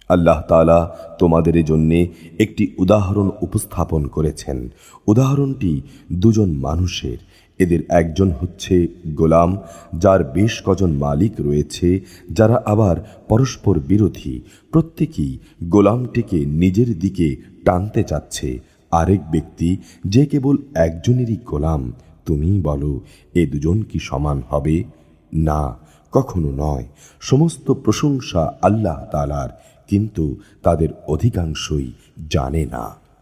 আল্লাহ তাআলা তোমাদের জন্যে একটি উদাহরণ উপস্থাপন করেছেন। উদাহরণটি দুজন মানুষের। এদের একজন হচ্ছে গোলাম, যার বেশ কজন মালিক রয়েছে, যারা আবার পরস্পর বিরোধী। প্রত্যেকেই গোলামটিকে নিজের দিকে টানতে চাচ্ছে। আরেক ব্যক্তি যে কেবল একজনেরই গোলাম। তুমি বলো, এ দুজন কি সমান হবে? না, কখনো নয়। সমস্ত প্রশংসা আল্লাহ তাআলার, কিন্তু তাদের অধিকাংশই জানে না।